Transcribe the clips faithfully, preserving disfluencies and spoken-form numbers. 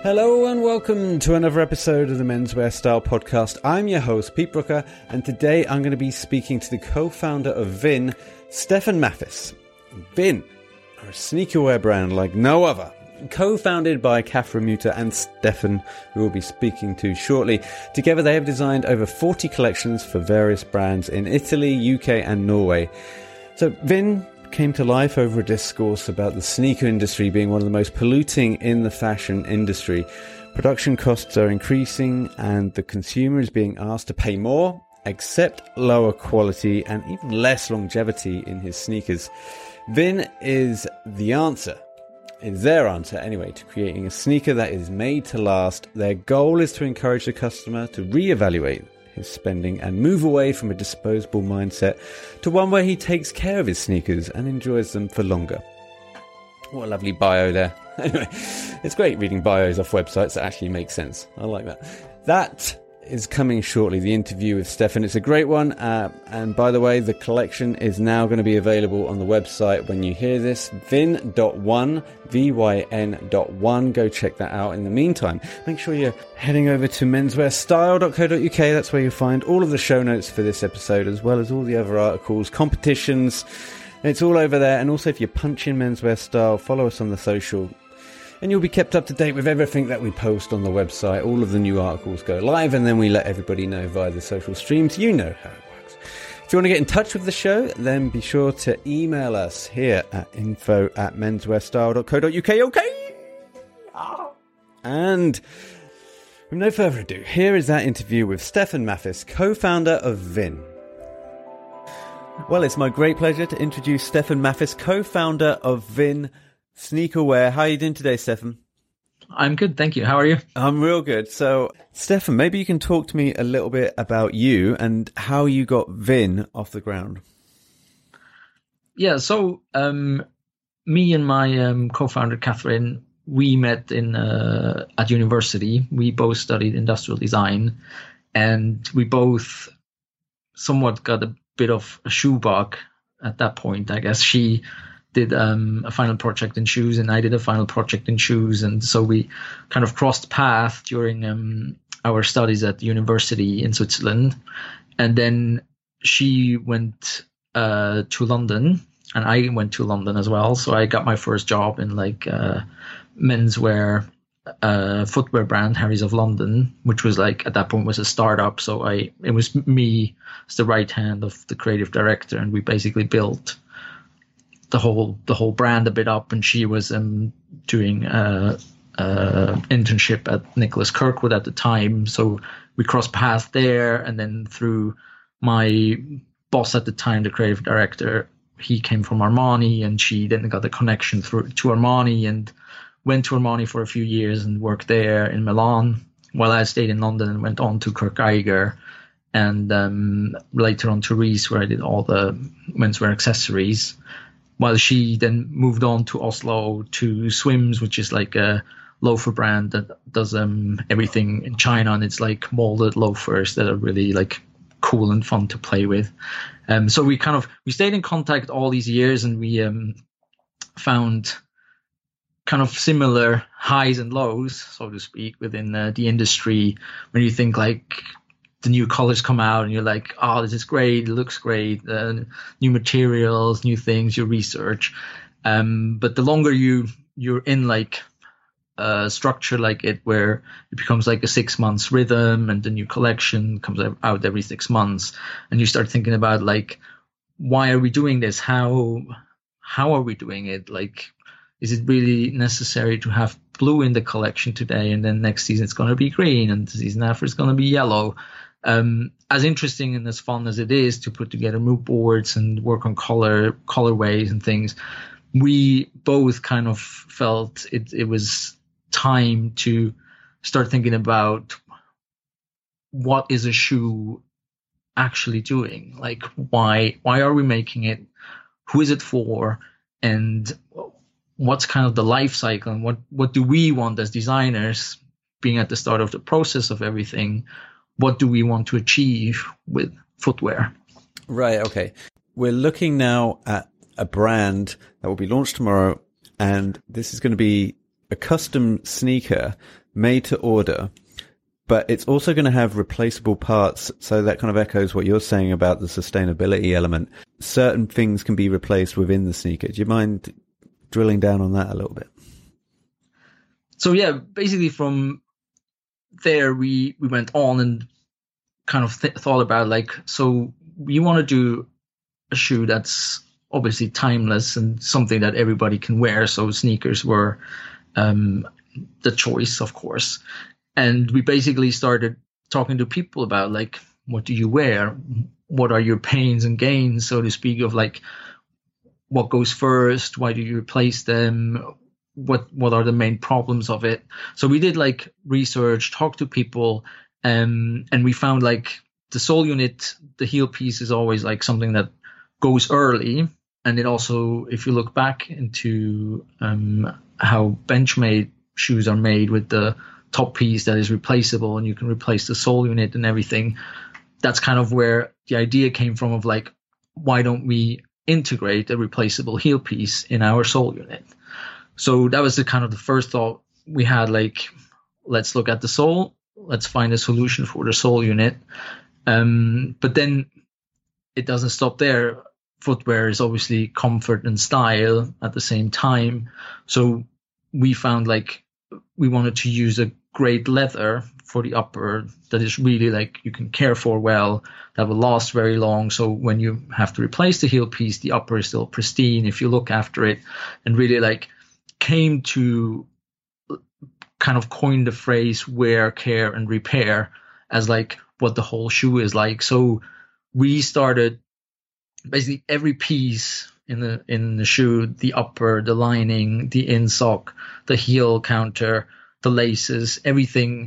Hello and welcome to another episode of the Menswear Style Podcast. I'm your host, Pete Brooker, and today I'm going to be speaking to the co-founder of Vin, Stefan Mathis. Vin are a sneakerwear brand like no other, co-founded by Catherine Muter and Stefan, who we'll be speaking to shortly. Together they have designed over forty collections for various brands in Italy, U K and Norway. So Vin came to life over a discourse about the sneaker industry being one of the most polluting in the fashion industry. Production costs are increasing and the consumer is being asked to pay more, accept lower quality and even less longevity in his sneakers. Vin is the answer, is their answer anyway, to creating a sneaker that is made to last. Their goal is to encourage the customer to reevaluate his spending and move away from a disposable mindset to one where he takes care of his sneakers and enjoys them for longer. What a lovely bio there. Anyway, it's great reading bios off websites that actually make sense. I like that. That is coming shortly, the interview with Stefan. It's a great one. Uh, and by the way, the collection is now going to be available on the website when you hear this. vin dot one, V Y N dot one. Go check that out. In the meantime, make sure you're heading over to menswear style dot co dot U K. That's where you'll find all of the show notes for this episode, as well as all the other articles, competitions. It's all over there. And also, if you punch in Menswear Style, follow us on the social, and you'll be kept up to date with everything that we post on the website. All of the new articles go live, and then we let everybody know via the social streams. You know how it works. If you want to get in touch with the show, then be sure to email us here at info at menswear style dot co dot U K. Okay? And with no further ado, here is that interview with Stefan Mathis, co-founder of Vin. Well, it's my great pleasure to introduce Stefan Mathis, co-founder of Vin Sneakerwear. How are you doing today, Stefan? I'm good, thank you. How are you? I'm real good. So, Stefan, maybe you can talk to me a little bit about you and how you got Vin off the ground. Yeah, so um, me and my um, co-founder, Catherine, we met in uh, at university. We both studied industrial design, and we both somewhat got a bit of a shoe bug at that point, I guess. She did um, a final project in shoes, and I did a final project in shoes. And so we kind of crossed paths during um, our studies at the university in Switzerland. And then she went uh, to London, and I went to London as well. So I got my first job in like uh, menswear uh, footwear brand, Harry's of London, which was like at that point was a startup. So I it was me as the right hand of the creative director, and we basically built the whole the whole brand a bit up, and she was um doing uh uh internship at Nicholas Kirkwood at the time, so we crossed paths there. And then through my boss at the time, the creative director, he came from Armani, and she then got the connection through to Armani and went to Armani for a few years and worked there in Milan, while I stayed in London and went on to Kurt Geiger, and um later on to Reiss, where I did all the menswear accessories, while she then moved on to Oslo to Swims, which is like a loafer brand that does um, everything in China. And it's like molded loafers that are really like cool and fun to play with. Um, so we kind of, we stayed in contact all these years, and we um, found kind of similar highs and lows, so to speak, within uh, the industry. When you think like the new colors come out and you're like, oh, this is great, it looks great, uh, new materials, new things, you research. Um, but the longer you, you're in like a structure like it, where it becomes like a six months rhythm and the new collection comes out every six months, and you start thinking about like, why are we doing this? How, how are we doing it? Like, is it really necessary to have blue in the collection today, and then next season it's going to be green, and the season after it's going to be yellow? Um, as interesting and as fun as it is to put together mood boards and work on color colorways and things, we both kind of felt it, it was time to start thinking about what is a shoe actually doing? Like, why why are we making it? Who is it for? And what's kind of the life cycle? And what, what do we want as designers, being at the start of the process of everything? What do we want to achieve with footwear? Right, okay. We're looking now at a brand that will be launched tomorrow, and this is going to be a custom sneaker made to order, but it's also going to have replaceable parts. So that kind of echoes what you're saying about the sustainability element. Certain things can be replaced within the sneaker. Do you mind drilling down on that a little bit? So yeah, basically from there, we, we went on and kind of th- thought about like, so we want to do a shoe that's obviously timeless and something that everybody can wear. So sneakers were um, the choice, of course. And we basically started talking to people about like, what do you wear? What are your pains and gains, so to speak, of like what goes first? Why do you replace them? What what are the main problems of it? So we did like research, talked to people, um, and we found like the sole unit, the heel piece is always like something that goes early. And it also, if you look back into um, how Benchmade shoes are made with the top piece that is replaceable and you can replace the sole unit and everything, that's kind of where the idea came from of like, why don't we integrate a replaceable heel piece in our sole unit? So that was the kind of the first thought we had, like, let's look at the sole, let's find a solution for the sole unit. Um, but then it doesn't stop there. Footwear is obviously comfort and style at the same time. So we found like we wanted to use a great leather for the upper that is really like you can care for well, that will last very long. So when you have to replace the heel piece, the upper is still pristine if you look after it, and really like came to kind of coin the phrase wear, care, and repair as like what the whole shoe is like. So we started basically every piece in the in the shoe, the upper, the lining, the insock, the heel counter, the laces, everything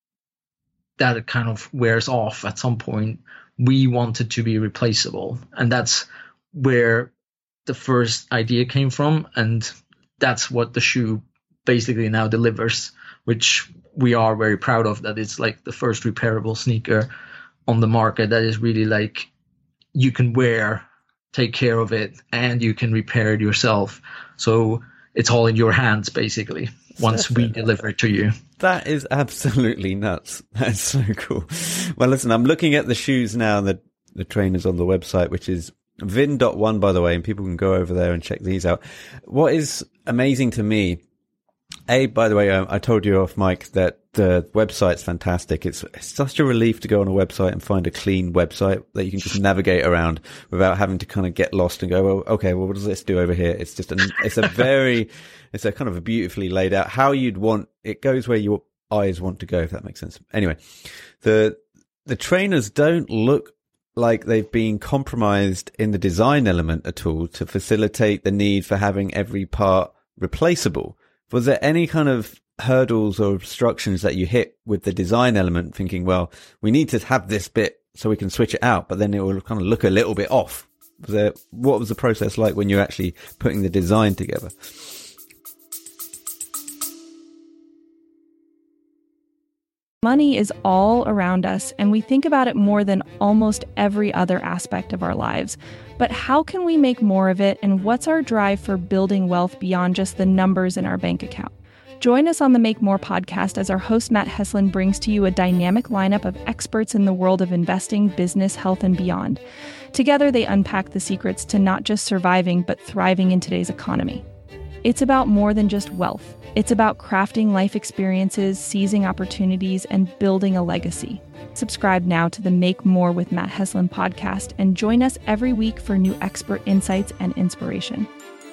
that it kind of wears off at some point, we wanted to be replaceable. And that's where the first idea came from. And that's what the shoe basically now delivers, which we are very proud of, that it's like the first repairable sneaker on the market that is really like you can wear, take care of it, and you can repair it yourself. So it's all in your hands, basically, once we deliver it to you. That is absolutely nuts. That's so cool. Well, listen, I'm looking at the shoes now, and the, the trainers on the website, which is vin dot one, by the way, and people can go over there and check these out. What is amazing to me, A, by the way, um, I told you off mic that the website's fantastic. It's, it's such a relief to go on a website and find a clean website that you can just navigate around without having to kind of get lost and go, well, okay, well, what does this do over here? It's just an, it's a very, it's a kind of a beautifully laid out how you'd want, it goes where your eyes want to go, if that makes sense. Anyway, the, the trainers don't look like they've been compromised in the design element at all to facilitate the need for having every part replaceable. Was there any kind of hurdles or obstructions that you hit with the design element, thinking, well, we need to have this bit so we can switch it out, but then it will kind of look a little bit off? Was there, what was the process like when you're actually putting the design together? Money is all around us, and we think about it more than almost every other aspect of our lives. But how can we make more of it, and what's our drive for building wealth beyond just the numbers in our bank account? Join us on the Make More podcast as our host Matt Heslin brings to you a dynamic lineup of experts in the world of investing, business, health, and beyond. Together, they unpack the secrets to not just surviving, but thriving in today's economy. It's about more than just wealth. It's about crafting life experiences, seizing opportunities, and building a legacy. Subscribe now to the Make More with Matt Heslin podcast and join us every week for new expert insights and inspiration.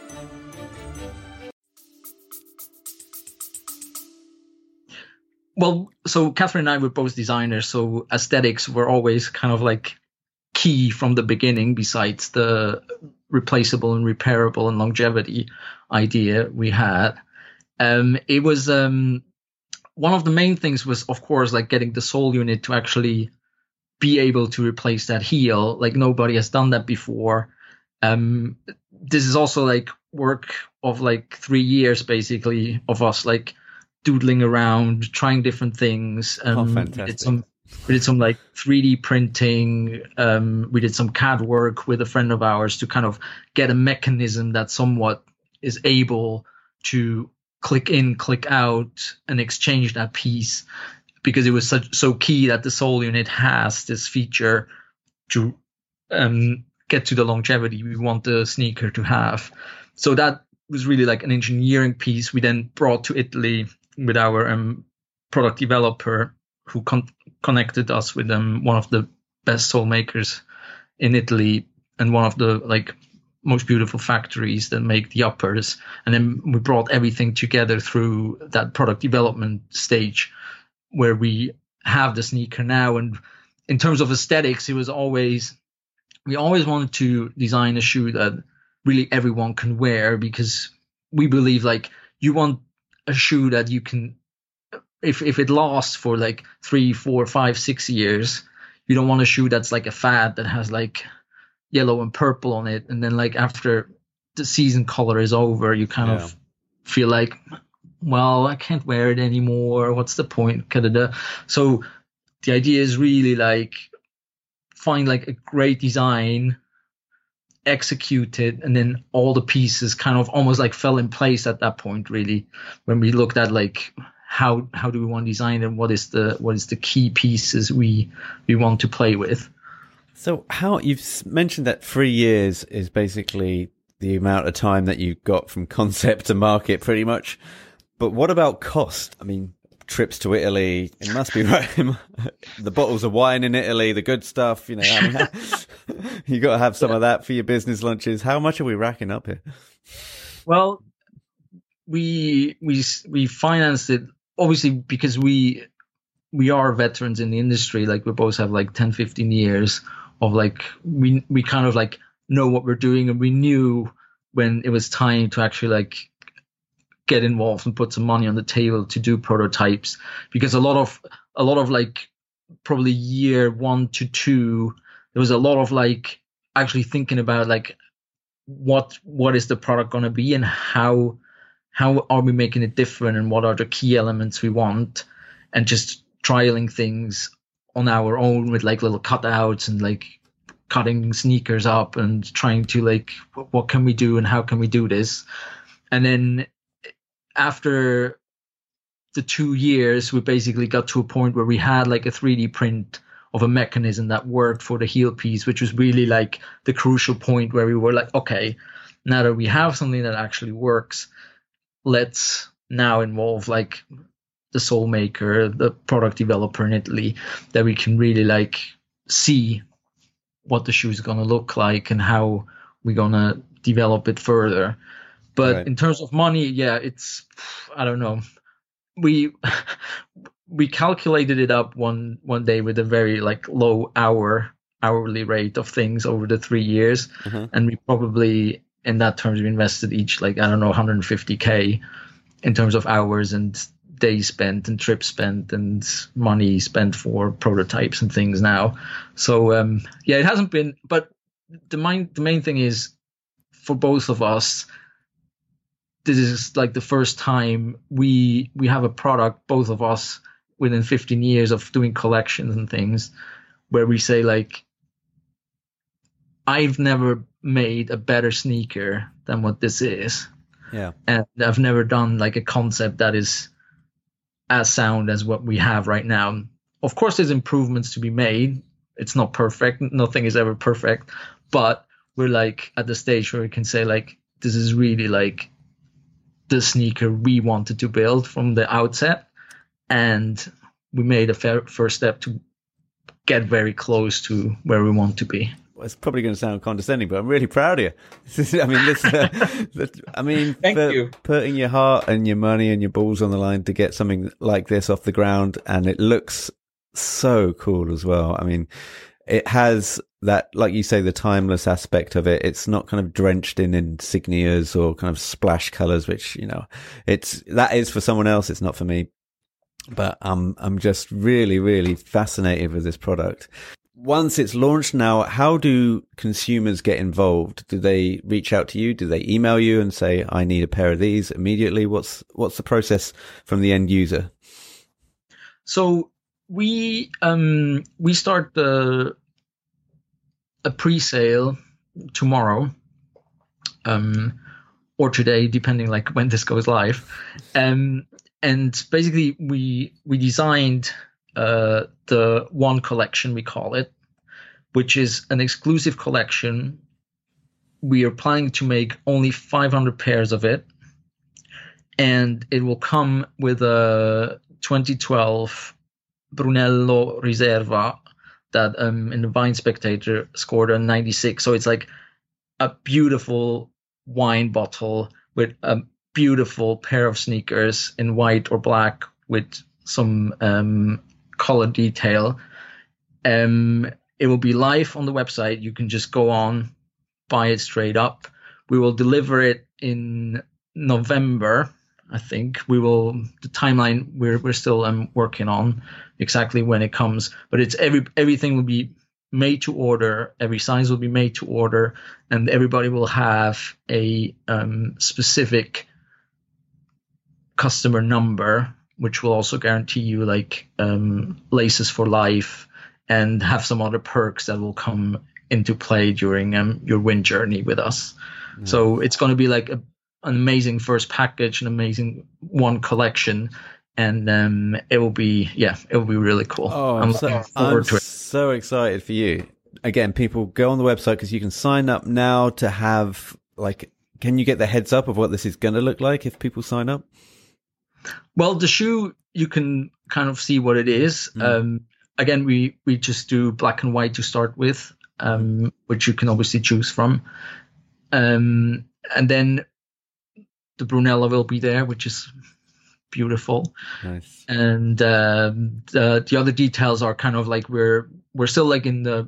Well, so Catherine and I were both designers, so aesthetics were always kind of like key from the beginning, besides the replaceable and repairable and longevity idea we had. Um, it was um, one of the main things was, of course, like getting the sole unit to actually be able to replace that heel. Like nobody has done that before. Um, this is also like work of like three years, basically, of us like doodling around, trying different things. Um, oh, fantastic. We did some, we did some like three D printing. Um, we did some C A D work with a friend of ours to kind of get a mechanism that somewhat is able to click in, click out, and exchange that piece, because it was such, so key that the sole unit has this feature to um, get to the longevity we want the sneaker to have. So that was really like an engineering piece we then brought to Italy with our um, product developer, who con- connected us with um, one of the best sole makers in Italy and one of the like most beautiful factories that make the uppers. And then we brought everything together through that product development stage where we have the sneaker now. And in terms of aesthetics, it was always, we always wanted to design a shoe that really everyone can wear, because we believe like you want a shoe that you can, if if it lasts for like three, four, five, six years, you don't want a shoe that's like a fad that has like yellow and purple on it, and then like after the season color is over, you kind yeah. of feel like, well, I can't wear it anymore. What's the point? Kind So the idea is really like find like a great design, execute it, and then all the pieces kind of almost like fell in place at that point. Really, when we looked at like how how do we want to design it, and what is the what is the key pieces we we want to play with. So how you've mentioned that three years is basically the amount of time that you got from concept to market, pretty much. But what about cost? I mean, trips to Italy, it must be right. The bottles of wine in Italy, the good stuff, you know, I mean, you got to have some yeah. of that for your business lunches. How much are we racking up here? Well, we we we financed it obviously because we we are veterans in the industry. Like we both have like ten, fifteen years of like, we we kind of like know what we're doing, and we knew when it was time to actually like get involved and put some money on the table to do prototypes, because a lot of a lot of like probably year one to two, there was a lot of like actually thinking about like what what is the product going to be, and how how are we making it different, and what are the key elements we want, and just trialing things on our own with like little cutouts and like cutting sneakers up and trying to like, what can we do and how can we do this. And then after the two years, we basically got to a point where we had like a three D print of a mechanism that worked for the heel piece, which was really like the crucial point where we were like, okay, now that we have something that actually works, let's now involve like the sole maker, the product developer in Italy, that we can really like see what the shoe is going to look like and how we're going to develop it further. But right. in terms of money, yeah, it's, I don't know. We we calculated it up one one day with a very like low hour hourly rate of things over the three years, mm-hmm. and we probably in that terms we invested each like I don't know one hundred fifty K in terms of hours and days spent and trips spent and money spent for prototypes and things now. So um, yeah, it hasn't been. But the main the main thing is for both of us, this is like the first time we we have a product, both of us, within fifteen years of doing collections and things, where we say like, I've never made a better sneaker than what this is. Yeah. And I've never done like a concept that is as sound as what we have right now. Of course, there's improvements to be made. It's not perfect. Nothing is ever perfect. But we're like at the stage where we can say like, this is really like the sneaker we wanted to build from the outset. And we made a fair first step to get very close to where we want to be. Well, it's probably going to sound condescending, but I'm really proud of you. I mean, this, uh, I mean, Thank you. Putting your heart and your money and your balls on the line to get something like this off the ground, and it looks so cool as well. I mean, it has that, like you say, the timeless aspect of it. It's not kind of drenched in insignias or kind of splash colors, which, you know, it's, that is for someone else. It's not for me. But um, I'm just really, really fascinated with this product. Once it's launched now, how do consumers get involved? Do they reach out to you? Do they email you and say, I need a pair of these immediately? What's what's the process from the end user? So we um, we start the a pre-sale tomorrow. Um, or today, depending like when this goes live. Um, and basically, we we designed uh, the One Collection, we call it, which is an exclusive collection. We are planning to make only five hundred pairs of it, and it will come with a twenty twelve Brunello Riserva that um, in the Wine Spectator scored a ninety-six. So it's like a beautiful wine bottle with a beautiful pair of sneakers in white or black with some um, color detail. Um, it will be live on the website. You can just go on, buy it straight up. We will deliver it in November, I think. We will the timeline we're we're still um, working on exactly when it comes, but it's every everything will be made to order. Every size will be made to order, and everybody will have a um, specific customer number, which will also guarantee you like um, laces for life and have some other perks that will come into play during um, your win journey with us. Mm. So it's going to be like a, an amazing first package, an amazing one collection, and um, it will be, yeah, it will be really cool. Oh, I'm, so, looking forward I'm to it. so excited for you. Again, people go on the website because you can sign up now to have like, can you get the heads up of what this is going to look like if people sign up? Well, the shoe, you can kind of see what it is. Mm. Um, again, we, we just do black and white to start with, um, which you can obviously choose from. Um, and then the Brunello will be there, which is beautiful. Nice. And um, the, the other details are kind of like we're we're still like in the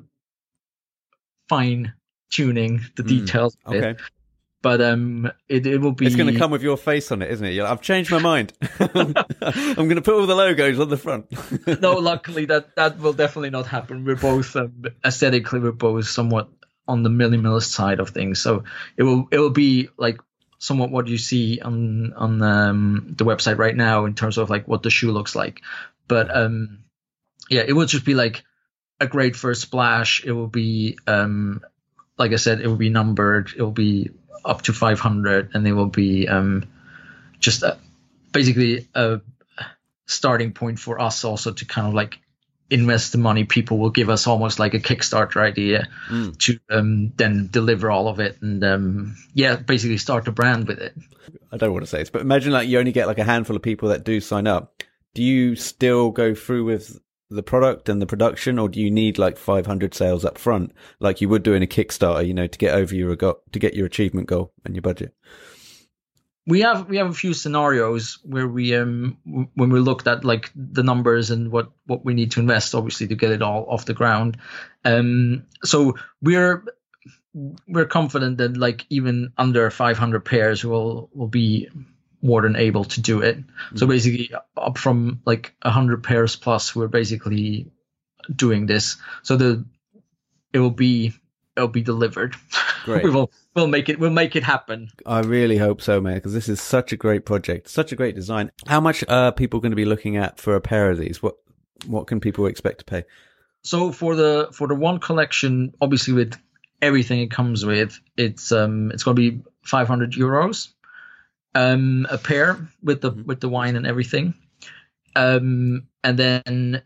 fine tuning the mm. details. Of okay. It. But um, it it will be. It's going to come with your face on it, isn't it? You're like, I've changed my mind. I'm going to put all the logos on the front. No, luckily that that will definitely not happen. We're both um, aesthetically, we're both somewhat on the minimalist side of things. So it will it will be like somewhat what you see on on um, the website right now in terms of like what the shoe looks like. But um, yeah, it will just be like a great first splash. It will be um, like I said, it will be numbered. It will be up to five hundred, and they will be um, just a, basically a starting point for us also to kind of like invest the money. People will give us almost like a Kickstarter idea mm. to um, then deliver all of it and um, yeah, basically start a brand with it. I don't want to say this, but imagine like you only get like a handful of people that do sign up. Do you still go through with the product and the production, or do you need like five hundred sales up front like you would do in a Kickstarter, you know, to get over your go- to get your achievement goal and your budget? We have we have a few scenarios where we um w- when we looked at like the numbers and what, what we need to invest, obviously, to get it all off the ground. Um, so we're we're confident that like even under five hundred pairs will will be more than able to do it. Mm-hmm. So basically, up from like one hundred pairs plus, we're basically doing this. So the it will be it'll be delivered. Great. we will we'll make it we'll make it happen. I really hope so, man, because this is such a great project, such a great design. How much are people going to be looking at for a pair of these? What what can people expect to pay? So for the for the one collection, obviously with everything it comes with, it's um it's going to be five hundred euros um a pair with the mm-hmm. with the wine and everything. Um and then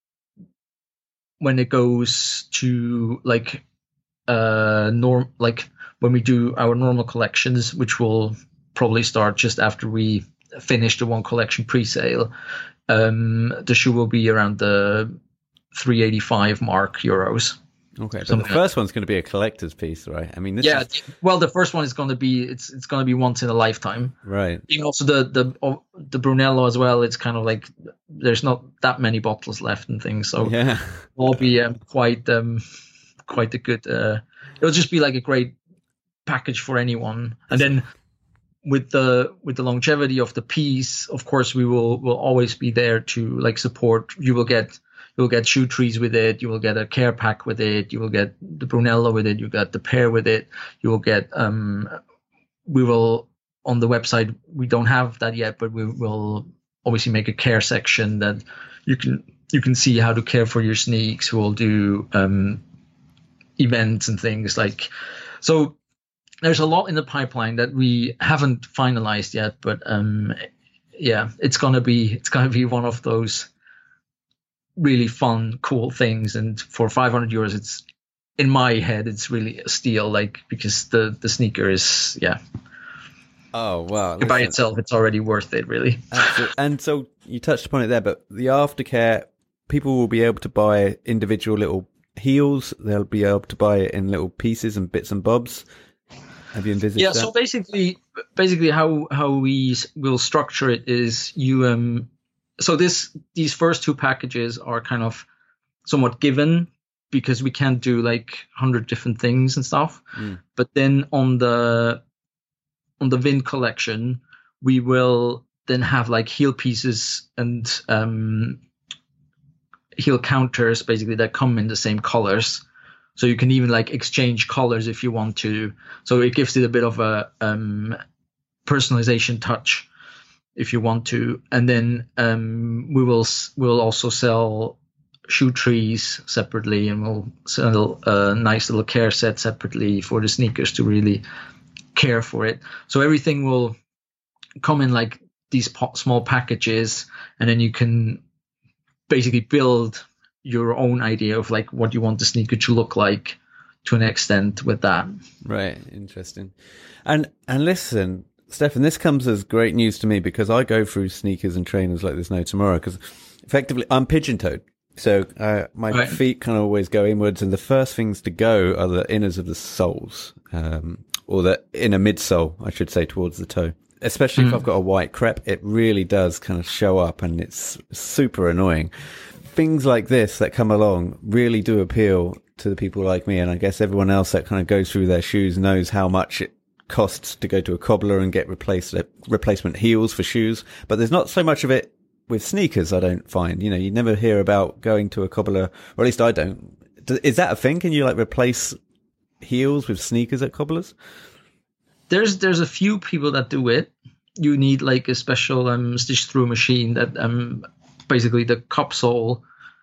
when it goes to like uh norm like when we do our normal collections, which will probably start just after we finish the one collection pre-sale, um the shoe will be around the three eighty-five mark euros. Okay, but the first one's going to be a collector's piece, right? I mean, this yeah. is... Well, the first one is going to be it's it's going to be once in a lifetime, right? And also the the the Brunello as well. It's kind of like there's not that many bottles left and things, so yeah, it'll be um, quite um quite a good. Uh, it'll just be like a great package for anyone, and then with the with the longevity of the piece, of course, we will will always be there to like support. You will get. You'll get shoe trees with it. You will get a care pack with it. You will get the Brunello with it. You get the pair with it. You will get. Um, we will on the website. We don't have that yet, but we will obviously make a care section that you can you can see how to care for your sneaks. We'll do um, events and things like so. there's a lot in the pipeline that we haven't finalized yet, but um, yeah, it's gonna be it's gonna be one of those really fun, cool things. And for five hundred euros, it's in my head, it's really a steal. Like because the the sneaker is yeah. Oh wow! By itself, it's already worth it, really. Absolutely. And so you touched upon it there, but the aftercare, people will be able to buy individual little heels. They'll be able to buy it in little pieces and bits and bobs. Have you envisaged yeah, that? so basically, basically how how we will structure it is you um. So this these first two packages are kind of somewhat given because we can't do like a hundred different things and stuff. Mm. But then on the on the Vin collection, we will then have like heel pieces and um, heel counters basically that come in the same colors. So you can even like exchange colors if you want to. So it gives it a bit of a um, personalization touch if you want to. And then um, we will we'll also sell shoe trees separately, and we'll sell a nice little care set separately for the sneakers to really care for it. So everything will come in like these po- small packages, and then you can basically build your own idea of like what you want the sneaker to look like to an extent with that. Right. Interesting. And and listen, Stefan, this comes as great news to me because I go through sneakers and trainers like there's no tomorrow, because effectively I'm pigeon-toed. So uh, my right. feet kind of always go inwards, and the first things to go are the inners of the soles, um, or the inner midsole, I should say, towards the toe. Especially mm. if I've got a white crepe, it really does kind of show up, and it's super annoying. Things like this that come along really do appeal to the people like me, and I guess everyone else that kind of goes through their shoes knows how much it costs to go to a cobbler and get replaced, replacement heels for shoes. But there's not so much of it with sneakers, I don't find. You know, you never hear about going to a cobbler, or at least I don't. Is that a thing? Can you like replace heels with sneakers at cobblers? There's there's a few people that do it. You need like a special um, stitch through machine that um basically the cup sole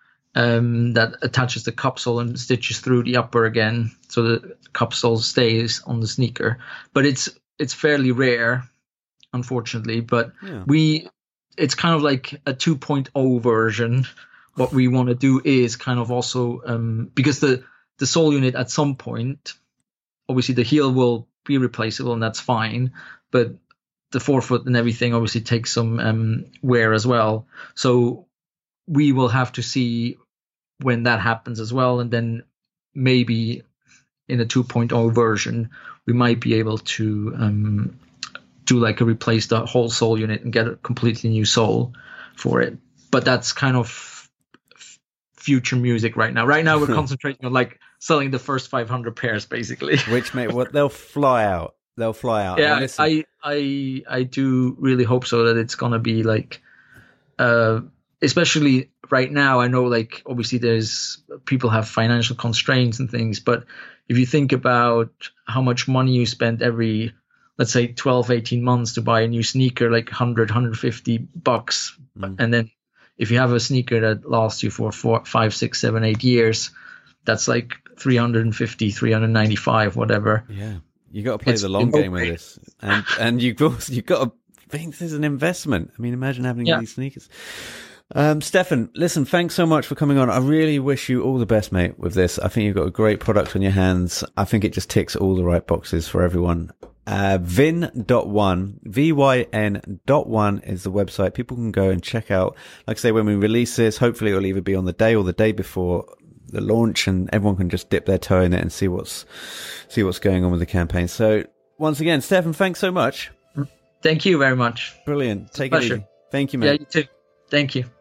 um that attaches the cup sole and stitches through the upper again, so the cup sole stays on the sneaker. But it's it's fairly rare, unfortunately. But yeah. we it's kind of like a two point oh version. What we want to do is kind of also um because the the sole unit at some point, obviously the heel will be replaceable and that's fine, but the forefoot and everything obviously takes some um, wear as well. So we will have to see when that happens as well. And then maybe in a two point oh version, we might be able to um, do like a replace the whole sole unit and get a completely new sole for it. But that's kind of f- future music right now. Right now we're concentrating on like selling the first five hundred pairs basically. Which may, what they'll fly out. They'll fly out. Yeah, I, I, I do really hope so, that it's gonna be like, uh, especially right now. I know, like, obviously, there's people have financial constraints and things, but if you think about how much money you spend every, let's say, twelve, eighteen months to buy a new sneaker, like one hundred, one hundred fifty bucks, mm. and then if you have a sneaker that lasts you for four, five, six, seven, eight years, that's like three hundred fifty, three hundred ninety-five, whatever. Yeah. You got to play it's the long game with this, and and you've also, you've got to think this is an investment. I mean, imagine having yeah. these sneakers. Um, Stefan, listen, thanks so much for coming on. I really wish you all the best, mate, with this. I think you've got a great product on your hands. I think it just ticks all the right boxes for everyone. Uh, vin dot one, V Y N dot one is the website. People can go and check out. Like I say, when we release this, hopefully it'll either be on the day or the day before the launch, and everyone can just dip their toe in it and see what's see what's going on with the campaign. So once again, Stefan, thanks so much. Thank you very much. Brilliant. Take it easy. Thank you, mate. Yeah, you too. Thank you.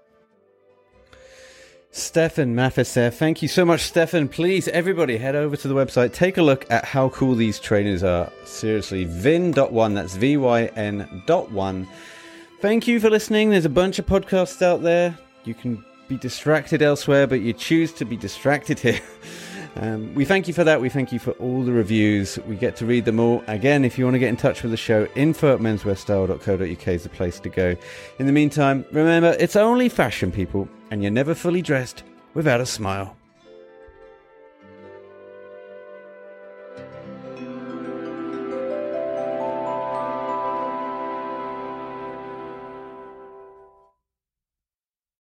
Stefan Mathis there. Thank you so much, Stefan. Please, everybody, head over to the website. Take a look at how cool these trainers are. Seriously, vin dot one. That's V Y N dot one. Thank you for listening. There's a bunch of podcasts out there. You can be distracted elsewhere, but you choose to be distracted here. Um, we thank you for that. We thank you for all the reviews. We get to read them all. Again, if you want to get in touch with the show, info at menswear style dot co dot uk is the place to go. In the meantime, remember, it's only fashion, people, and you're never fully dressed without a smile.